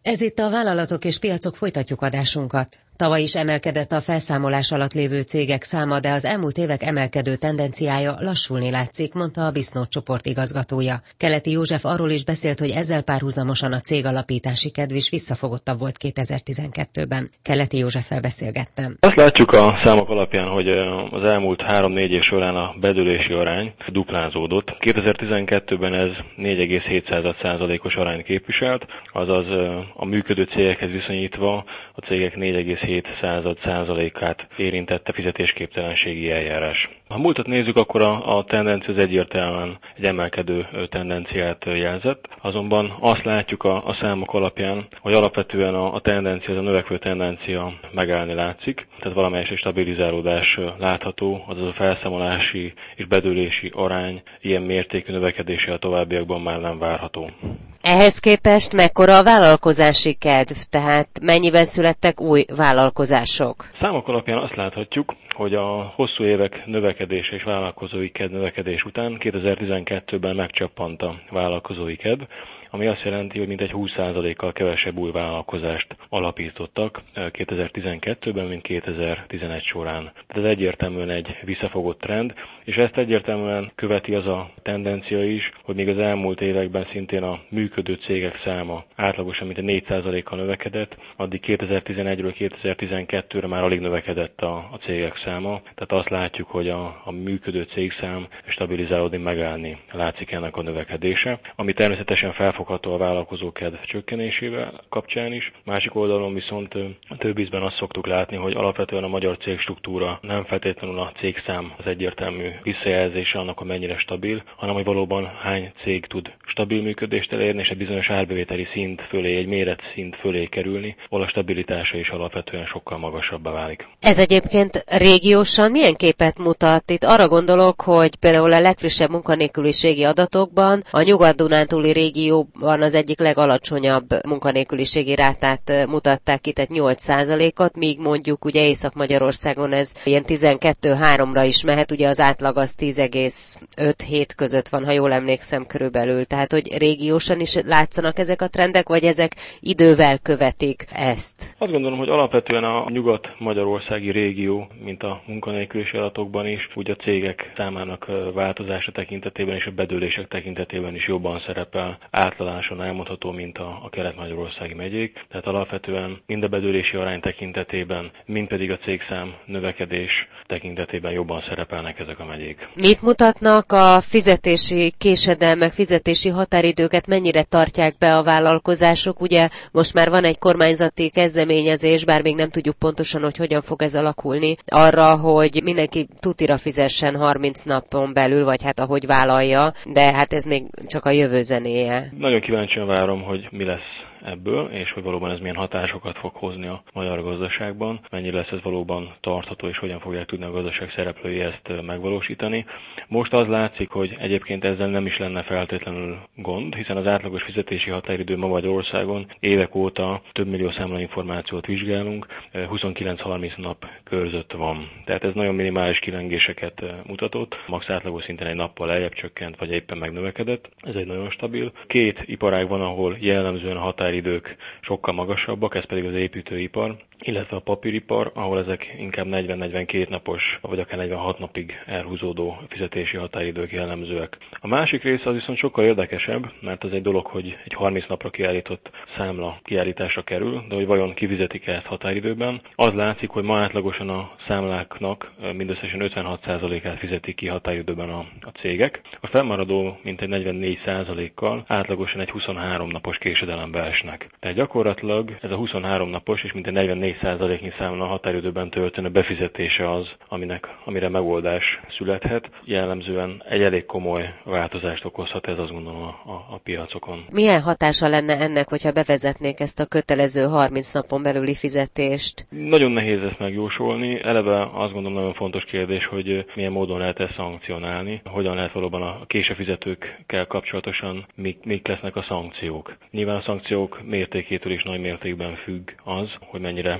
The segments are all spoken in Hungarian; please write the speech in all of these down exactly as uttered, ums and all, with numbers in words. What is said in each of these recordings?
Ez itt a Vállalatok és Piacok, folytatjuk adásunkat. Tavaly is emelkedett a felszámolás alatt lévő cégek száma, de az elmúlt évek emelkedő tendenciája lassulni látszik, mondta a Bisznóth csoport igazgatója. Keleti József arról is beszélt, hogy ezzel párhuzamosan a cégalapítási kedv is visszafogottabb volt kétezer-tizenkettőben. Keleti Józseffel beszélgettem. Azt látjuk a számok alapján, hogy az elmúlt három-négy év során a bedőlési arány duplázódott. kétezer-tizenkettőben ez négy egész hét százalékos arányt képviselt, azaz a működő cégekhez viszonyítva a cégek négy egész hét százalékát érintette fizetésképtelenségi eljárás. Ha múltat nézzük, akkor a, a tendencia az egyértelműen egy emelkedő tendenciát jelzett, azonban azt látjuk a, a számok alapján, hogy alapvetően a, a tendencia, az a növekvő tendencia megállni látszik, tehát valamelyes stabilizálódás látható, azaz a felszámolási és bedőlési arány ilyen mértékű növekedése a továbbiakban már nem várható. Ehhez képest mekkora a vállalkozási kedv, tehát mennyiben születtek új vállalkozások? Számok alapján azt láthatjuk, hogy a hosszú évek növekedése és vállalkozói kedv növekedés után kétezer-tizenkettőben megcsappant a vállalkozói kedv, ami azt jelenti, hogy mintegy húsz százalékkal kevesebb új vállalkozást alapítottak kétezer-tizenkettőben, mint kétezer-tizenegy során. Tehát ez egyértelműen egy visszafogott trend, és ezt egyértelműen követi az a tendencia is, hogy még az elmúlt években szintén a működő cégek száma átlagosan mintegy négy százalékkal növekedett, addig kétezer-tizenegyről kétezer-tizenkettőre már alig növekedett a, a cégek száma. Tehát azt látjuk, hogy a, a működő cégszám stabilizálódni, megállni látszik ennek a növekedése, ami természetesen felfogható a vállalkozókedv csökkenésével kapcsán is. Másik oldalon viszont több ízben azt szoktuk látni, hogy alapvetően a magyar cégstruktúra nem feltétlenül a cégszám az egyértelmű visszajelzése annak, hogy mennyire stabil, hanem hogy valóban hány cég tud stabil működést elérni, és egy bizonyos árbevételi szint fölé, egy méret szint fölé kerülni, ahol a stabilitása is alapvetően sokkal magasabbá válik. Ez egyébként régiósan milyen képet mutat? Itt arra gondolok, hogy például a legfrissebb munkanélküliségi adatokban a Nyugat-Dunántúli régióban az egyik legalacsonyabb munkanélküliségi rátát mutatták ki, tehát nyolc százalékot, míg mondjuk ugye Észak-Magyarországon ez ilyen tizenkettő háromra is mehet, ugye az átlag az tíz egész öt hét között van, ha jól emlékszem körülbelül. Tehát, hogy régiósan is látszanak ezek a trendek, vagy ezek idővel követik ezt? Azt gondolom, hogy alapvetően a nyugat-magyarországi régió, mint a munkanélküliségi adatokban is, úgy a cégek számának változása tekintetében és a bedőlések tekintetében is jobban szerepel, általánosan elmondható, mint a, a kelet-magyarországi megyék. Tehát alapvetően mind a bedőlési arány tekintetében, mind pedig a cégszám növekedés tekintetében jobban szerepelnek ezek a megyék. Mit mutatnak a fizetési késedelmek, fizetési határidőket, mennyire tartják be a vállalkozások? Ugye most már van egy kormányzati kezdeményezés, bár még nem tudjuk pontosan, hogy hogyan fog ez alakulni, arra, hogy mindenki tutira fizessen harminc napon belül, vagy hát ahogy vállalja, de hát ez még csak a jövő zenéje. Nagyon kíváncsian várom, hogy mi lesz ebből, és hogy valóban ez milyen hatásokat fog hozni a magyar gazdaságban, mennyire lesz ez valóban tartható, és hogyan fogják tudni a gazdaság szereplői ezt megvalósítani. Most az látszik, hogy egyébként ezzel nem is lenne feltétlenül gond, hiszen az átlagos fizetési határidő ma Magyarországon évek óta több millió számlainformációt vizsgálunk, huszonkilenc-harminc nap körzött van. Tehát ez nagyon minimális kilengéseket mutatott, max átlagos szinten egy nappal lejjebb csökkent, vagy éppen megnövekedett. Ez egy nagyon stabil. Két iparág van, ahol jellemzően a határidők sokkal magasabbak, ez pedig az építőipar, illetve a papíripar, ahol ezek inkább negyven-negyvenkét napos, vagy akár negyvenhat napig elhúzódó fizetési határidők jellemzőek. A másik része az viszont sokkal érdekesebb, mert az egy dolog, hogy egy harminc napra kiállított számla kiállításra kerül, de hogy vajon kifizetik ezt határidőben. Az látszik, hogy ma átlagosan a számláknak mindösszesen ötvenhat százalékát fizetik ki határidőben a, a cégek. A fennmaradó mintegy negyvennégy százalékkal átlagosan egy huszonhárom napos késedelembe esnek. Tehát gyakorlatilag ez a huszonhárom napos és mintegy negyvennégy százaléknyi számla határidőben történő befizetése az, aminek, amire megoldás születhet. Jellemzően egy elég komoly változást okozhat ez, azt gondolom, a, a, a piacokon. Milyen hatása lenne ennek, hogyha bevezetnék ezt a kötelező harminc napon belüli fizetést? Nagyon nehéz ezt megjósolni. Eleve azt gondolom nagyon fontos kérdés, hogy milyen módon lehet ezt szankcionálni, hogyan lehet valóban a késefizetőkkel kapcsolatosan mik, mik lesznek a szankciók. Nyilván a szankciók mértékétől is nagy mértékben függ az, hogy mennyire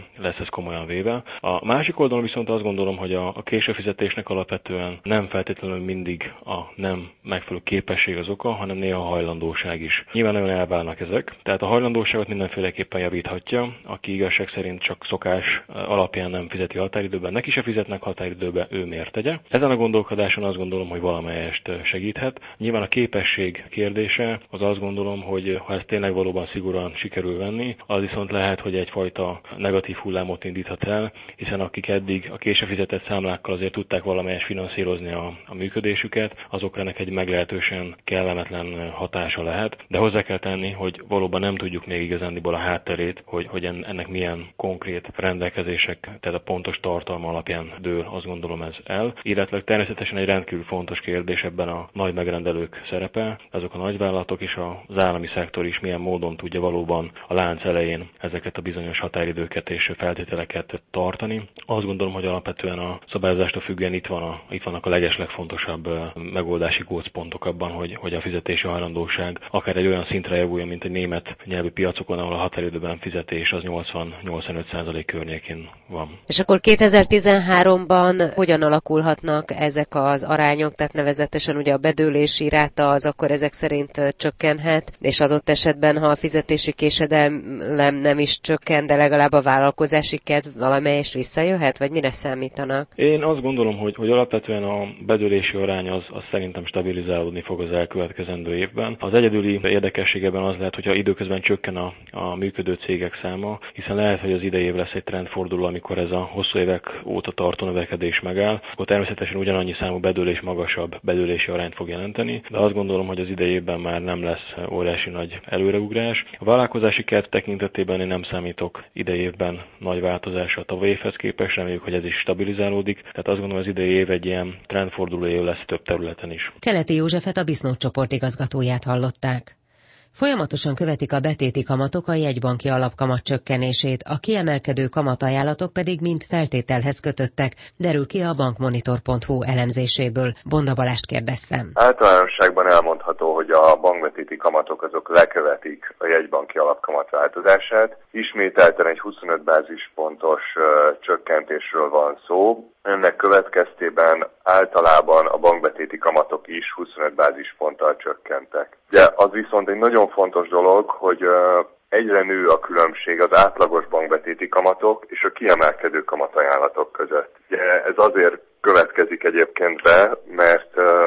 lesz ez komolyan véve. A másik oldalon viszont azt gondolom, hogy a, a későfizetésnek alapvetően nem feltétlenül mindig a nem megfelelő képesség az oka, hanem néha a hajlandóság is. Nyilván nagyon elválnak ezek, tehát a hajlandóságot mindenféleképpen javíthatja, aki igazság szerint csak szokás alapján nem fizeti határidőben, neki se fizetnek határidőben, ő miért tegye. Ezen a gondolkodáson azt gondolom, hogy valamelyest segíthet. Nyilván a képesség kérdése, az azt gondolom, hogy ha ezt tényleg valóban szigorúan sikerül venni, az viszont lehet, hogy egyfajta negatív hullámot indíthat el, hiszen akik eddig a késve fizetett számlákkal azért tudták valamelyest finanszírozni a, a működésüket, azokra ennek egy meglehetősen kellemetlen hatása lehet, de hozzá kell tenni, hogy valóban nem tudjuk még igazándiból a hátterét, hogy, hogy ennek milyen konkrét rendelkezések, tehát a pontos tartalma alapján dől, azt gondolom ez el. Illetve természetesen egy rendkívül fontos kérdés ebben a nagy megrendelők szerepe, azok a nagyvállalatok és az állami szektor is milyen módon tudja valóban a lánc elején ezeket a bizonyos határidőket és feltételeket tartani. Azt gondolom, hogy alapvetően a szabályozástól függően itt, van a, itt vannak a legeslegfontosabb megoldási gócpontok abban, hogy, hogy a fizetési hajlandóság akár egy olyan szintre javuljon, mint egy német nyelvű piacokon, ahol a határidőben fizetés az nyolcvan-nyolcvanöt százalék környékén van. És akkor kétezer-tizenháromban hogyan alakulhatnak ezek az arányok, tehát nevezetesen ugye a bedőlési ráta az akkor ezek szerint csökkenhet, és adott esetben, ha a fizetési késedelem nem is csökken, de legalább a vállalkozási kedv valamelyest visszajöhet, vagy mire számítanak? Én azt gondolom, hogy, hogy alapvetően a bedőlési arány az, az szerintem stabilizálódni fog az elkövetkezendő évben. Az egyedüli érdekességeben az lehet, hogyha időközben csökken a, a működő cégek száma, hiszen lehet, hogy az idei év lesz egy trendforduló, amikor ez a hosszú évek óta tartó növekedés megáll, akkor természetesen ugyanannyi számú bedőlés magasabb bedőlési arányt fog jelenteni, de azt gondolom, hogy az idei évben már nem lesz óriási nagy előreugrás. A vállalkozási kedv tekintetében én nem számítok idei évben nagy változásra a tavalyi évhez képest, reméljük, hogy ez is stabilizálódik, tehát azt gondolom, az idei év egy ilyen trendforduló év lesz több területen is. Keleti Józsefet, a Bisnót csoport igazgatóját hallották. Folyamatosan követik a betéti kamatok a jegybanki alapkamat csökkenését, a kiemelkedő kamatajánlatok pedig mind feltételhez kötöttek, derül ki a bankmonitor pont hu elemzéséből. Bonda Balást kérdeztem. Általánosságban elmondható, hogy a bankbetéti kamatok azok lekövetik a jegybanki alapkamat változását. Ismételten egy huszonöt bázispontos uh, csökkentésről van szó. Ennek következtében általában a bankbetéti kamatok is huszonöt bázisponttal csökkentek. De az viszont egy nagyon fontos dolog, hogy egyre nő a különbség az átlagos bankbetéti kamatok és a kiemelkedő kamatajánlatok között. Ugye ez azért következik egyébként be, mert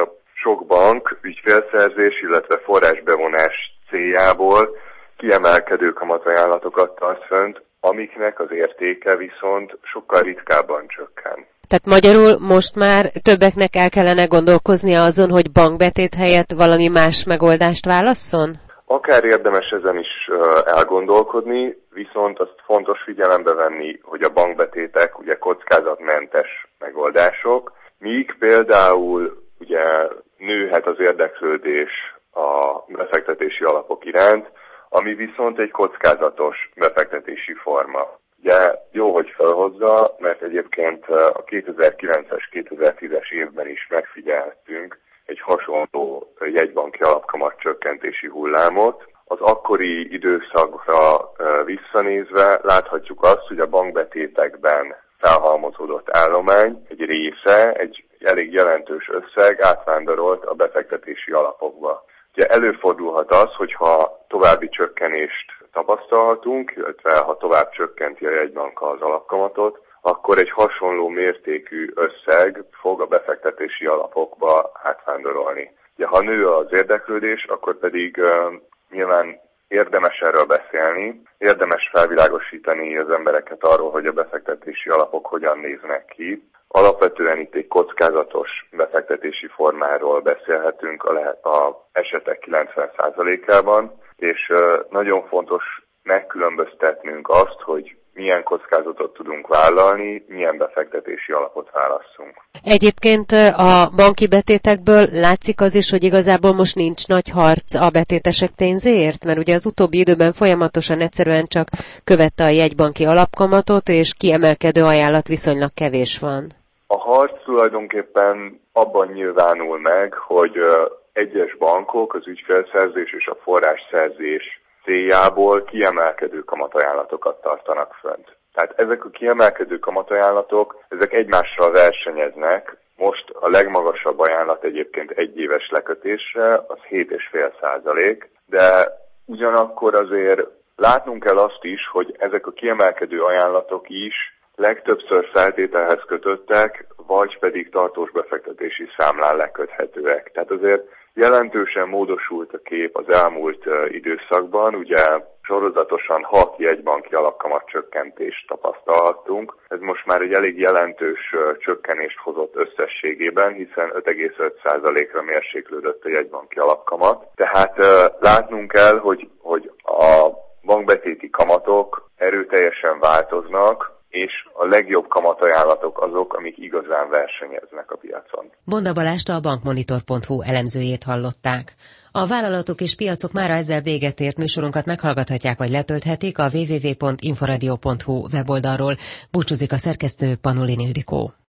sok bank ügyfélszerzés, illetve forrásbevonás céljából kiemelkedő kamatajánlatokat tart fönt, amiknek az értéke viszont sokkal ritkábban csökken. Tehát magyarul most már többeknek el kellene gondolkoznia azon, hogy bankbetét helyett valami más megoldást válasszon? Akár érdemes ezen is elgondolkodni, viszont azt fontos figyelembe venni, hogy a bankbetétek ugye kockázatmentes megoldások, míg például ugye nőhet az érdeklődés a befektetési alapok iránt, ami viszont egy kockázatos befektetési forma. Ugye jó, hogy felhozza, mert egyébként a kétezer-kilences kétezer-tízes évben is megfigyeltünk egy hasonló jegybanki alapkamat csökkentési hullámot. Az akkori időszakra visszanézve láthatjuk azt, hogy a bankbetétekben felhalmozódott állomány egy része, egy elég jelentős összeg átvándorolt a befektetési alapokba. Ugye előfordulhat az, hogyha további csökkenést tapasztalhatunk, illetve ha tovább csökkenti a jegybanka az alapkamatot, akkor egy hasonló mértékű összeg fog a befektetési alapokba átvándorolni. Ugye, ha nő az érdeklődés, akkor pedig uh, nyilván érdemes erről beszélni, érdemes felvilágosítani az embereket arról, hogy a befektetési alapok hogyan néznek ki. Alapvetően itt egy kockázatos befektetési formáról beszélhetünk a, le- a esetek kilencven százalékában, és uh, nagyon fontos megkülönböztetnünk azt, hogy milyen kockázatot tudunk vállalni, milyen befektetési alapot válasszunk. Egyébként a banki betétekből látszik az is, hogy igazából most nincs nagy harc a betétesek pénzéért, mert ugye az utóbbi időben folyamatosan egyszerűen csak követte a jegybanki alapkamatot, és kiemelkedő ajánlat viszonylag kevés van. A harc tulajdonképpen abban nyilvánul meg, hogy egyes bankok az ügyfélszerzés és a forrásszerzés céljából kiemelkedő kamatajánlatokat tartanak fönt. Tehát ezek a kiemelkedő kamatajánlatok, ezek egymással versenyeznek. Most a legmagasabb ajánlat egyébként egyéves lekötésre, az hét egész öt százalék, de ugyanakkor azért látnunk kell azt is, hogy ezek a kiemelkedő ajánlatok is legtöbbször feltételhez kötöttek, vagy pedig tartós befektetési számlán leköthetőek. Tehát azért jelentősen módosult a kép az elmúlt uh, időszakban, ugye sorozatosan hat jegybanki alapkamat csökkentést tapasztalhattunk. Ez most már egy elég jelentős uh, csökkenést hozott összességében, hiszen öt egész öt százalékra mérséklődött a jegybanki alapkamat. Tehát uh, látnunk kell, hogy, hogy a bankbetéti kamatok erőteljesen változnak, és a legjobb kamatajánlatok azok, amik igazán versenyeznek a piacon. Bonda Balást, a bankmonitor pont hu elemzőjét hallották. A vállalatok és piacok mára ezzel véget ért, műsorunkat meghallgathatják vagy letölthetik a double-u double-u double-u pont inforadio pont hu weboldalról. Búcsúzik a szerkesztő, Panolin Ildikó.